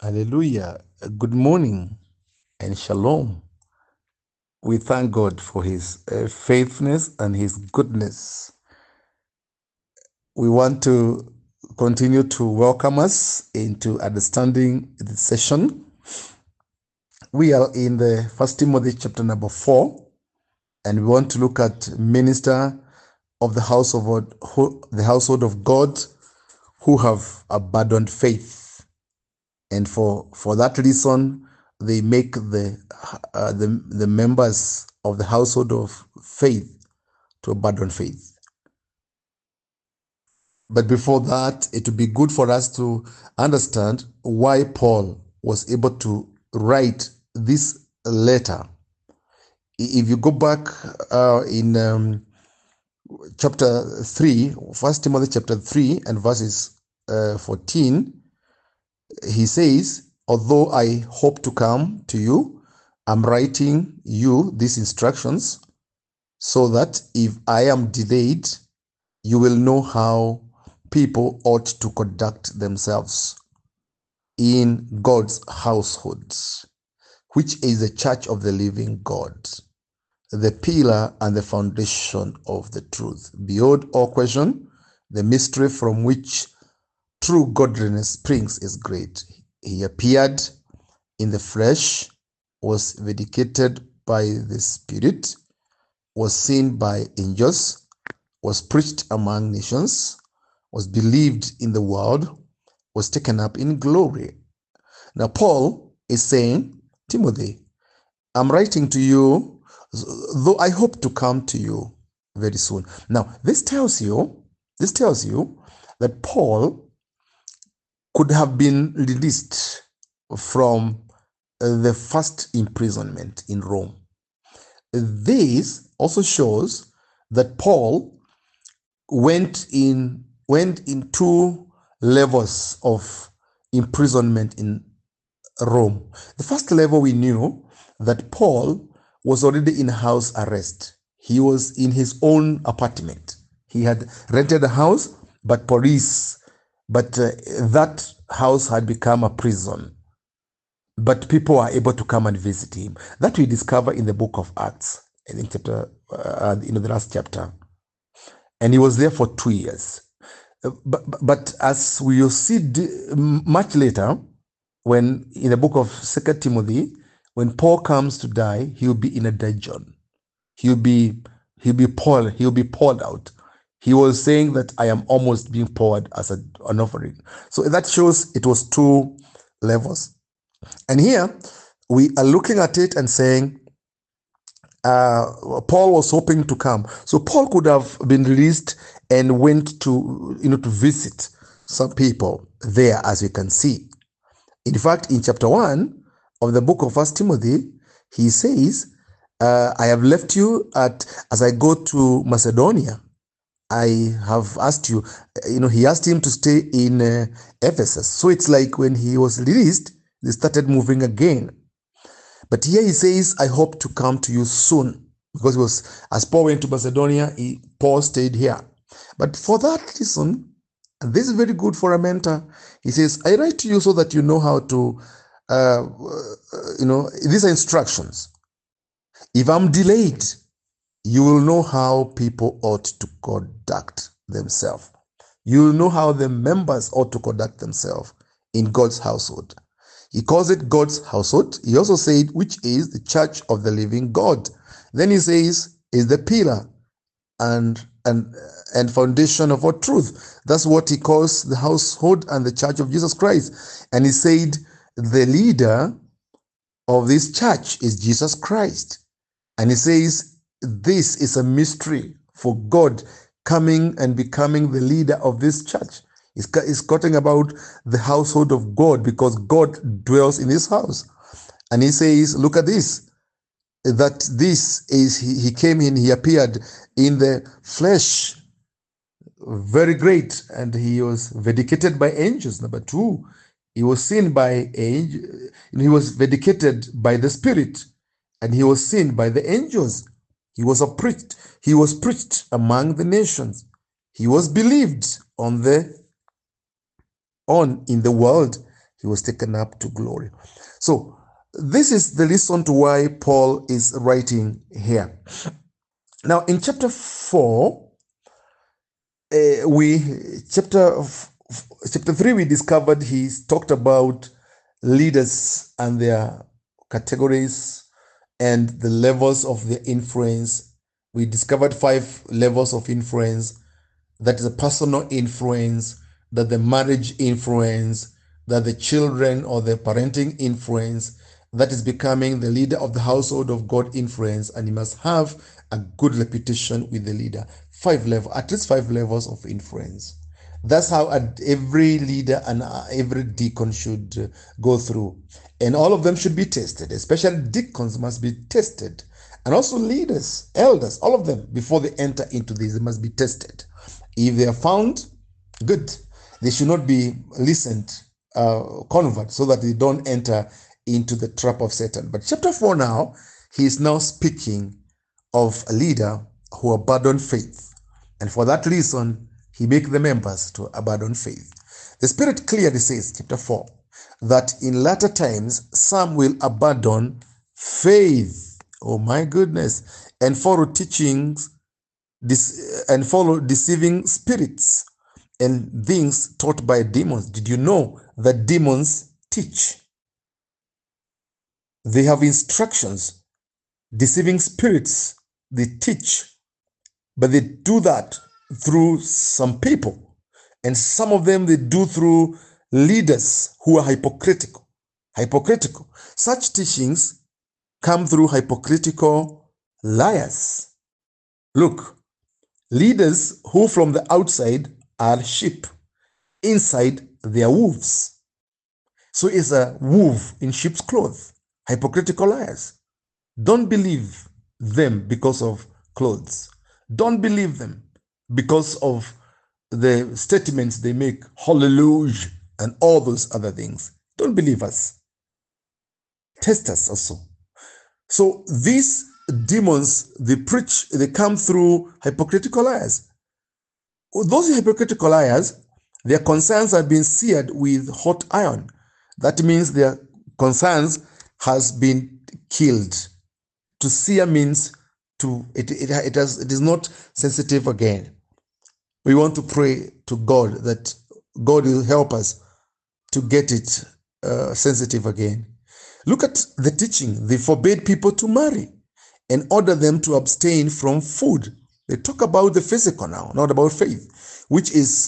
Hallelujah. Good morning and shalom. We thank God for his faithfulness and his goodness. We want to continue to welcome us into understanding the session. We are in the First Timothy chapter number 4, and we want to look at minister of the household of God who have abandoned faith. And for that reason, they make the members of the household of faith to abandon faith. But before that, it would be good for us to understand why Paul was able to write this letter. If you go back in chapter 3, 1 Timothy chapter 3 and verses 14, he says, although I hope to come to you, I'm writing you these instructions so that if I am delayed, you will know how people ought to conduct themselves in God's households, which is the church of the living God, the pillar and the foundation of the truth. Beyond all question, the mystery from which true godliness springs is great. He appeared in the flesh, was vindicated by the Spirit, was seen by angels, was preached among nations, was believed in the world, was taken up in glory. Now, Paul is saying, Timothy, I'm writing to you, though I hope to come to you very soon. Now, this tells you that Paul could have been released from the first imprisonment in Rome. This also shows that Paul went in two levels of imprisonment in Rome. The first level, we knew that Paul was already in house arrest. He was in his own apartment. He had rented a house, but that house had become a prison. But people are able to come and visit him. That we discover in the book of Acts, I think chapter, the last chapter. And he was there for 2 years. But as we will see much later, when in the book of 2 Timothy, when Paul comes to die, he'll be in a dungeon. He'll be poured out. He was saying that I am almost being poured as an offering. So that shows it was two levels. And here we are looking at it and saying, Paul was hoping to come. So Paul could have been released and went to visit some people there, as we can see. In fact, in chapter 1 of the book of 1 Timothy, he says, I have left you as I go to Macedonia. I have asked you, he asked him to stay in Ephesus. So it's like when he was released, they started moving again. But here he says, I hope to come to you soon. Because as Paul went to Macedonia, Paul stayed here. But for that reason, and this is very good for a mentor, he says, I write to you so that you know how to, these are instructions. If I'm delayed, you will know how people ought to conduct themselves. You will know how the members ought to conduct themselves in God's household. He calls it God's household. He also said, which is the church of the living God. Then he says, is the pillar and foundation of our truth. That's what he calls the household and the church of Jesus Christ. And he said, the leader of this church is Jesus Christ. And he says, this is a mystery for God coming and becoming the leader of this church. He's talking about the household of God because God dwells in his house. And he says, look at this, that this is, he came in, he appeared in the flesh, very great, and he was vindicated by angels. Number 2, he was seen by angels, he was vindicated by the Spirit, and he was seen by the angels. He was preached among the nations. He was believed in the world. he was taken up to glory. So this is the reason to why Paul is writing here. Now in chapter 4, chapter 3, we discovered he's talked about leaders and their categories and the levels of their influence. We discovered 5 levels of influence. That is a personal influence, that the marriage influence, that the children or the parenting influence, that is becoming the leader of the household of God influence, and he must have a good reputation with the leader. 5 levels, at least 5 levels of influence. That's how every leader and every deacon should go through. And all of them should be tested, especially deacons must be tested. And also leaders, elders, all of them, before they enter into this, they must be tested. If they are found, good. They should not be listened, convert, so that they don't enter into the trap of Satan. But chapter 4 now, he is now speaking of a leader who abandoned faith. And for that reason, he makes the members to abandon faith. The Spirit clearly says, chapter 4, that in latter times, some will abandon faith. Oh my goodness. And follow teachings and follow deceiving spirits and things taught by demons. Did you know that demons teach? They have instructions. Deceiving spirits, they teach, but they do that through some people, and some of them they do through leaders who are hypocritical. Such teachings come through hypocritical liars. Look, leaders who from the outside are sheep, inside they are wolves. So it's a wolf in sheep's clothes. Hypocritical liars. Don't believe them because of clothes. Don't believe them because of the statements they make, hallelujah, and all those other things. Don't believe us. Test us also. So these demons, they come through hypocritical liars. Those hypocritical liars, their concerns have been seared with hot iron. That means their concerns has been killed. To sear means it is not sensitive again. We want to pray to God that God will help us to get it sensitive again. Look at the teaching. They forbade people to marry and order them to abstain from food. They talk about the physical now, not about faith, which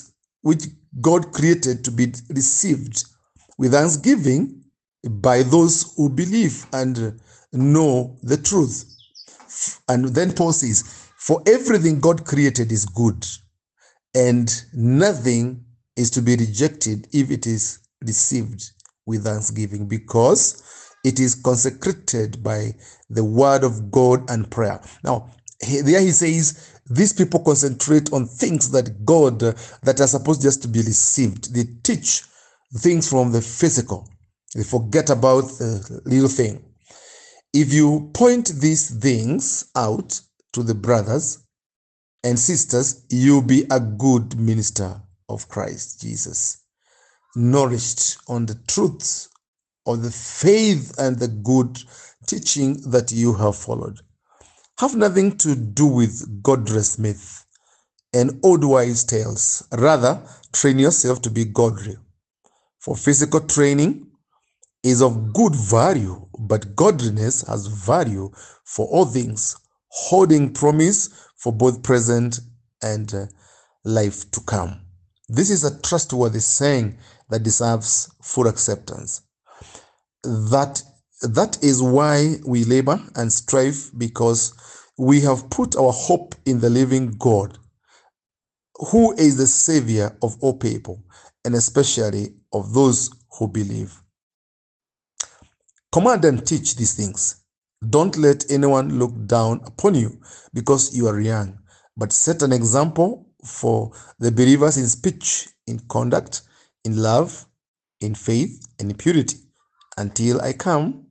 God created to be received with thanksgiving by those who believe and know the truth. And then Paul says, for everything God created is good, and nothing is to be rejected if it is received with thanksgiving, because it is consecrated by the word of God and prayer. Now, there he says, these people concentrate on things that God, that are supposed just to be received. They teach things from the physical. They forget about the little thing. If you point these things out to the brothers and sisters, you'll be a good minister of Christ Jesus, nourished on the truths of the faith and the good teaching that you have followed. Have nothing to do with godless myth and old wives' tales. Rather, train yourself to be godly. For physical training is of good value, but godliness has value for all things, holding promise for both present and life to come. This is a trustworthy saying that deserves full acceptance. That is why we labor and strive, because we have put our hope in the living God, who is the Savior of all people, and especially of those who believe. Command and teach these things. Don't let anyone look down upon you because you are young, but set an example for the believers in speech, in conduct, in love, in faith, and in purity. Until I come,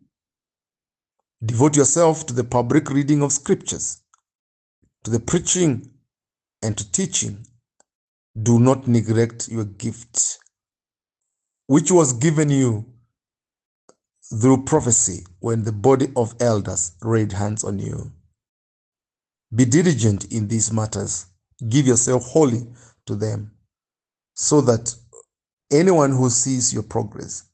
devote yourself to the public reading of scriptures, to the preaching, and to teaching. Do not neglect your gift. which was given you through prophecy when the body of elders laid hands on you. Be diligent in these matters. Give yourself wholly to them, so that anyone who sees your progress,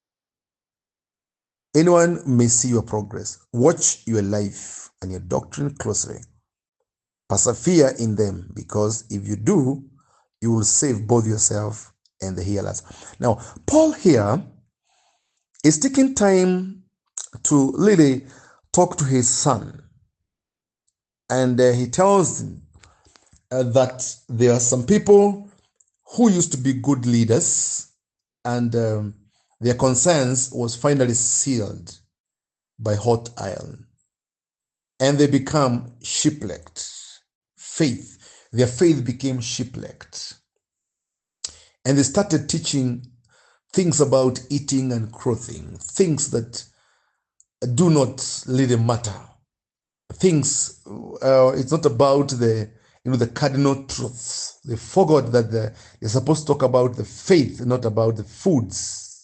anyone may see your progress. Watch your life and your doctrine closely. Persevere in them, because if you do, you will save both yourself and the hearers. Now, Paul here is taking time to really talk to his son. And he tells him that there are some people who used to be good leaders, and their concerns was finally sealed by hot iron. And they become shipwrecked. Their faith became shipwrecked. And they started teaching things about eating and clothing, things that do not really matter. Things, it's not about the cardinal truths. They forgot that they're supposed to talk about the faith, not about the foods.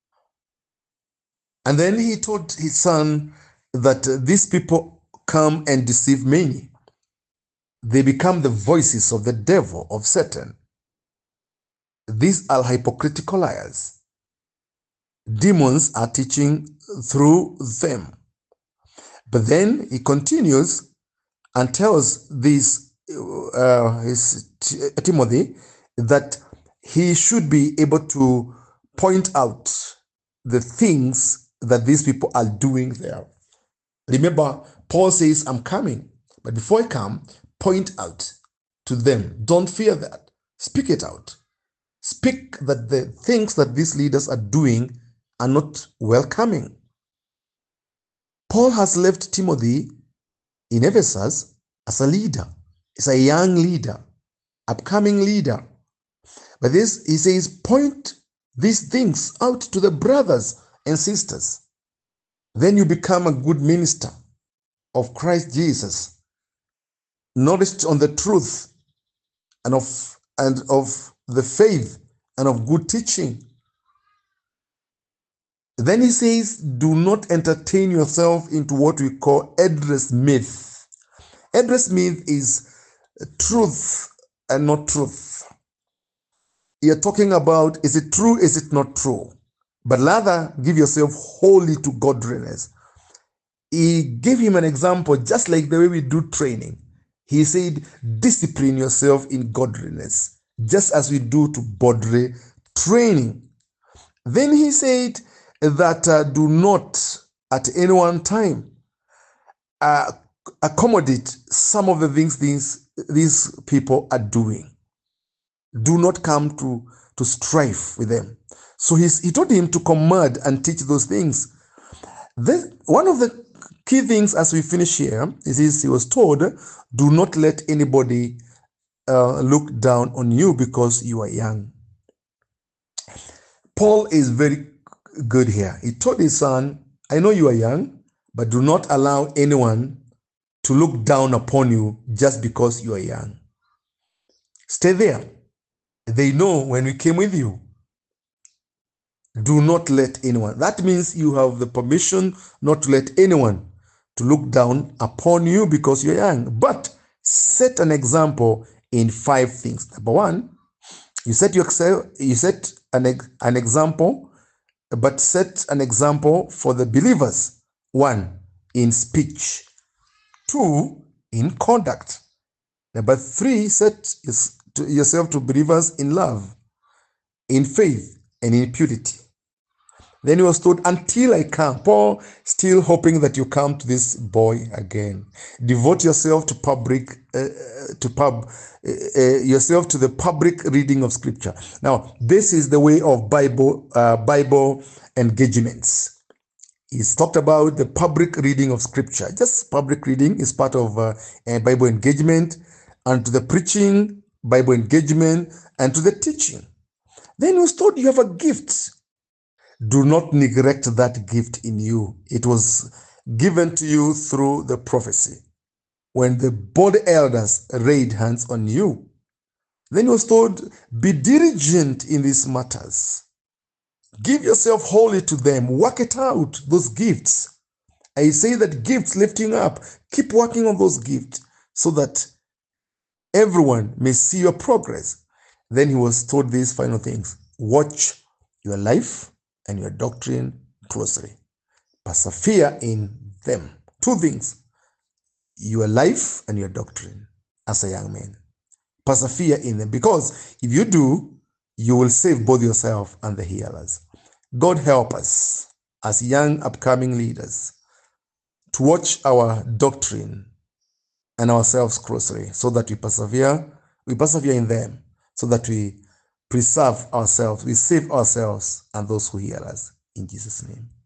And then he told his son that these people come and deceive many. They become the voices of the devil, of Satan. These are hypocritical liars. Demons are teaching through them. But then he continues and tells Timothy that he should be able to point out the things that these people are doing there. Remember, Paul says, I'm coming. But before I come, point out to them. Don't fear that. Speak it out. Speak that the things that these leaders are doing are not welcoming. Paul has left Timothy in Ephesus as a leader. He's a young leader, upcoming leader. But he says, point these things out to the brothers and sisters. Then you become a good minister of Christ Jesus, nourished on the truth and of the faith and of good teaching. Then he says, do not entertain yourself into what we call headless myth. Headless myth is truth and not truth. You're talking about, is it true, is it not true? But rather, give yourself wholly to godliness. He gave him an example, just like the way we do training. He said, discipline yourself in godliness, just as we do to bodily training. Then he said that do not at any one time accommodate some of the things these people are doing. Do not come to strife with them. So he told him to command and teach those things. Then one of the key things as we finish here is he was told, do not let anybody look down on you because you are young. Paul is very good here. He told his son, I know you are young, but do not allow anyone to look down upon you just because you are young. Stay there. They know when we came with you. Do not let anyone. That means you have the permission not to let anyone to look down upon you because you're young. But set an example in 5 things. Number 1, you set an example, but set an example for the believers. 1, in speech. 2, in conduct. Number 3, set yourself to believers in love, in faith, and in purity. Then he was told, until I come. Paul still hoping that you come to this boy again. Devote yourself to yourself to the public reading of Scripture. Now, this is the way of Bible engagements. He's talked about the public reading of Scripture. Just public reading is part of a Bible engagement, and to the preaching, Bible engagement, and to the teaching. Then he was told you have a gift. Do not neglect that gift in you. It was given to you through the prophecy when the body elders laid hands on you. Then he was told, be diligent in these matters. Give yourself wholly to them. Work it out, those gifts. I say that gifts lifting up. Keep working on those gifts so that everyone may see your progress. Then he was told these final things. Watch your life and your doctrine closely. Persevere in them. Two things. Your life and your doctrine as a young man. Persevere in them, because if you do, you will save both yourself and the hearers. God help us as young upcoming leaders to watch our doctrine and ourselves closely so that we persevere in them, so that we preserve ourselves, we save ourselves and those who hear us. In Jesus' name.